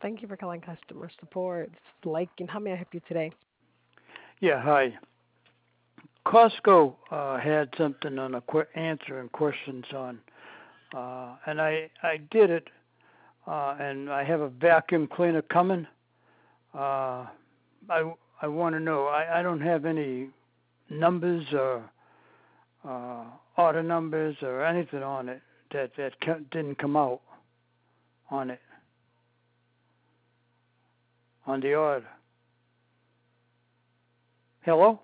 Thank you for calling customer support. This is Lake, and how may I help you today? Yeah, hi. Costco had something on answering questions on, and I did it, and I have a vacuum cleaner coming. Uh, I want to know. I don't have any numbers or order numbers or anything on it that didn't come out on it on the order. Hello,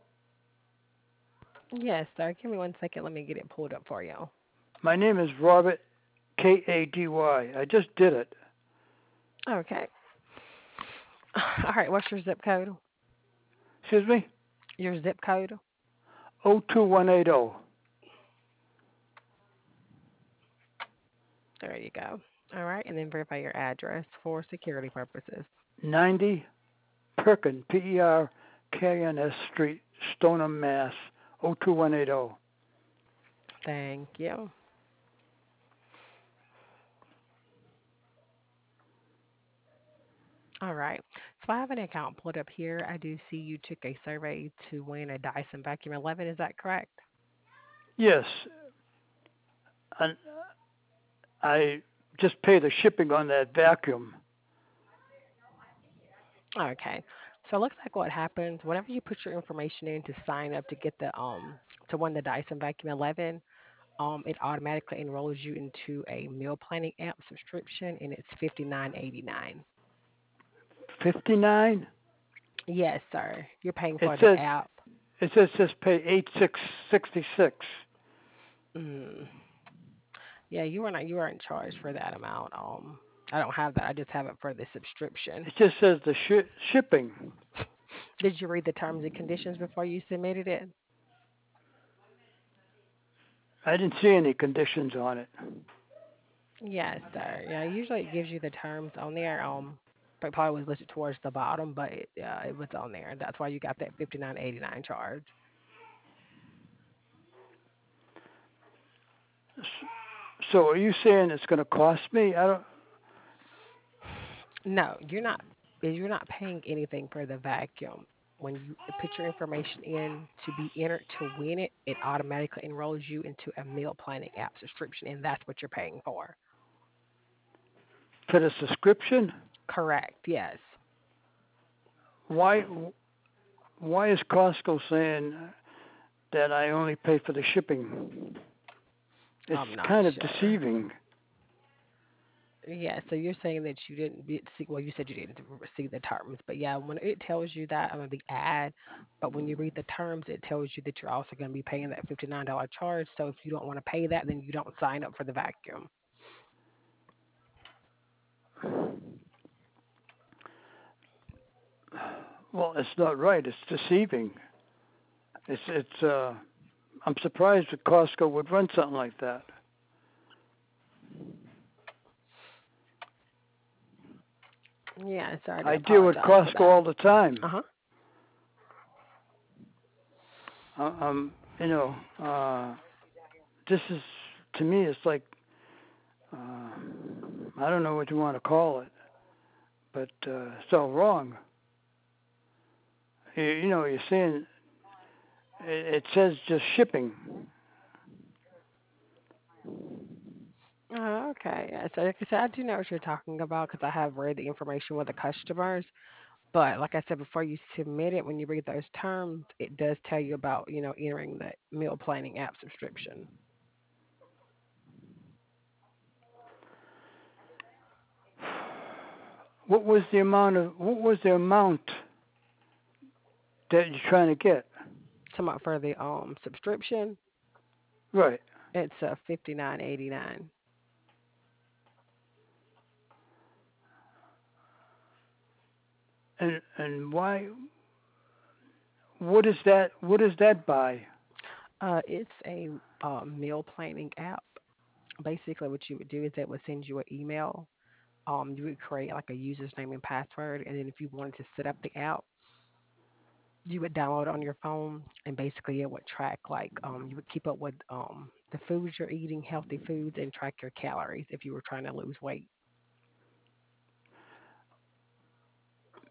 Yes, sir. Give me 1 second. Let me get it pulled up for you. my name is Robert Kady. I just did it. Okay. All right. What's your zip code? Excuse me. Your zip code? 02180. There you go. All right. And then verify your address for security purposes. 90 Perkin, Perkns Street, Stoneham, Mass. 02180. Thank you. All right. So I have an account pulled up here. I do see you took a survey to win a Dyson Vacuum 11. Is that correct? Yes, and I just pay the shipping on that vacuum. Okay. So it looks like what happens whenever you put your information in to sign up to get the to win the Dyson Vacuum 11, it automatically enrolls you into a meal planning app subscription, and it's 59.89. 59. Yes, sir. You're paying It for the says app. it says just pay 8666. Mm. Yeah, you weren't charged for that amount. I don't have that. I just have it for the subscription. It just says the shipping. Did you read the terms and conditions before you submitted it? I didn't see any conditions on it. Yes, sir. Yeah, usually it gives you the terms on there. But probably was listed towards the bottom, but it was on there. That's why you got that 59.89 charge. So are you saying it's going to cost me? I don't. No, you're not paying anything for the vacuum. When you put your information in to be entered to win it, it automatically enrolls you into a meal planning app subscription, and that's what you're paying for. For the subscription? Correct. Yes. Why why is Costco saying that I only pay for the shipping? It's I'm not kind of sure. deceiving. Yeah, so you're saying that you didn't see, well, you said you didn't see the terms, but yeah, when it tells you that on the ad, but when you read the terms, it tells you that you're also going to be paying that $59 charge. So if you don't want to pay that, then you don't sign up for the vacuum. Well, it's not right. It's deceiving. It's. I'm surprised that Costco would run something like that. Yeah, sorry to I deal with apologize for Costco that. all the time. Uh-huh. You know, this is to me. It's like uh, I don't know what you want to call it, but it's all wrong. You're saying it says just shipping. Oh, okay. Yeah, so like I said, I do know what you're talking about because I have read the information with the customers. But like I said, before you submit it, when you read those terms, it does tell you about, entering the meal planning app subscription. What was the amount that you're trying to get? Come up for the subscription, Right. it's 59.89. And why? What is that by? It's a meal planning app. Basically, what you would do is it would send you an email. You would create like a user's name and password, and then if you wanted to set up the app, you would download it on your phone, and basically it would track like you would keep up with the foods you're eating, healthy foods, and track your calories if you were trying to lose weight.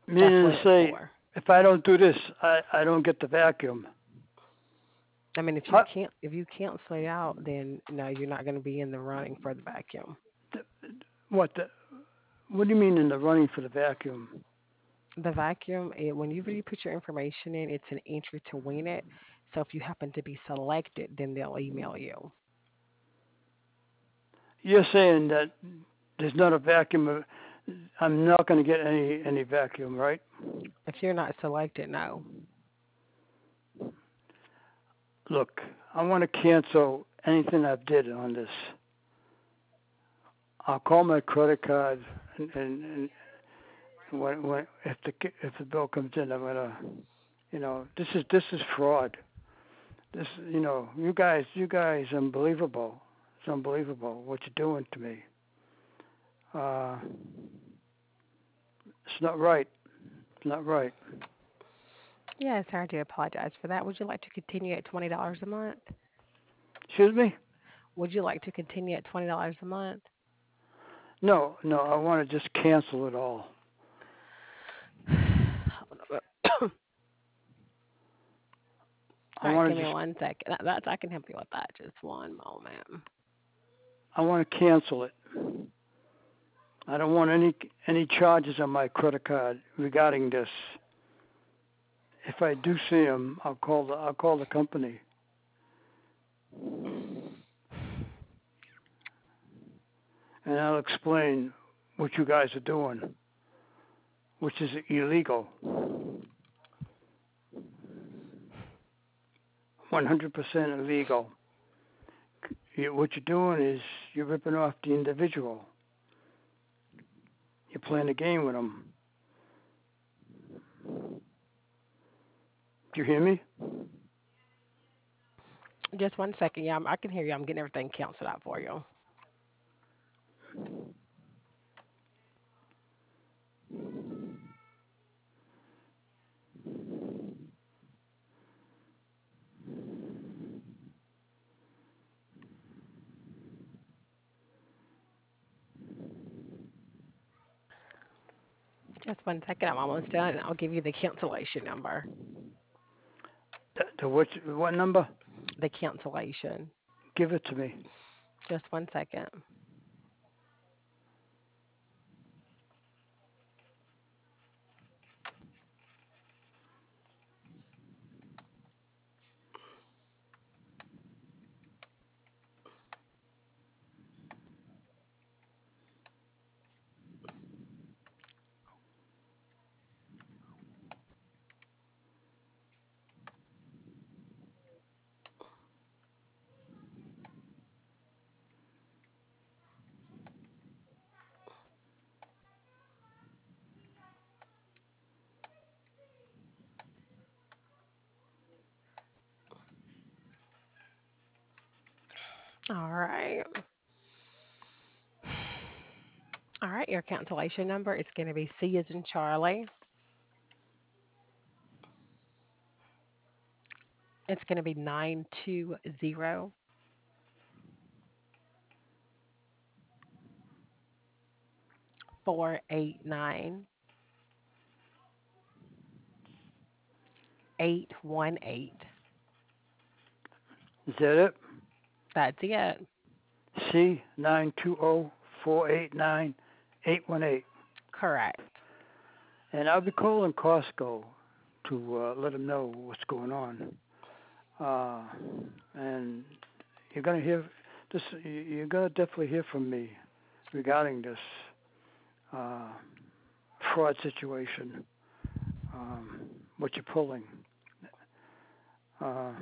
That's Meaning what to it's say, for. if I don't do this, I don't get the vacuum. I mean, if you Huh? can't if you cancel it out, then no, you're not going to be in the running for the vacuum. What the? What do you mean in the running for the vacuum? The vacuum, when you put your information in, it's an entry to win it. So if you happen to be selected, then they'll email you. You're saying that there's not a vacuum. I'm not going to get any vacuum, right? If you're not selected, no. Look, I want to cancel anything I've did on this. I'll call my credit card, and when if the bill comes in, I'm gonna, this is fraud. This, you guys, unbelievable. It's unbelievable what you're doing to me. Uh, it's not right. It's not right. Yes, I do apologize for that. Would you like to continue at $20 a month? Excuse me? Would you like to continue at $20 a month? No, no. I want to just cancel it all. Hold on. All I right, want give to me just, 1 second. That's I can help you with that. Just one moment. I want to cancel it. I don't want any charges on my credit card regarding this. If I do see them, I'll call the company, and I'll explain what you guys are doing, which is illegal, 100% illegal. What you're doing is you're ripping off the individual. You're playing a game with them. Do you hear me? Just 1 second. Yeah, I can hear you. I'm getting everything canceled out for you. Just 1 second. I'm almost done. And I'll give you the cancellation number. What number? The cancellation. Give it to me. Just 1 second. All right. All right. Your cancellation number is going to be C as in Charlie. It's going to be 920-489-818. Is that it? That's it. C920-489-818. Correct. And I'll be calling Costco to let them know what's going on. Uh, and you're gonna hear this. You're gonna definitely hear from me regarding this uh, fraud situation. Um, what you're pulling. Uh,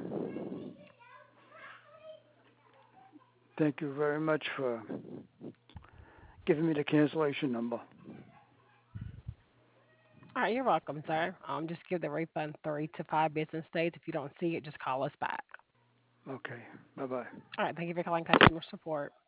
thank you very much for giving me the cancellation number. All right. You're welcome, sir. Just give the refund 3 to 5 business days. If you don't see it, just call us back. Okay. Bye bye. All right. Thank you for calling customer support.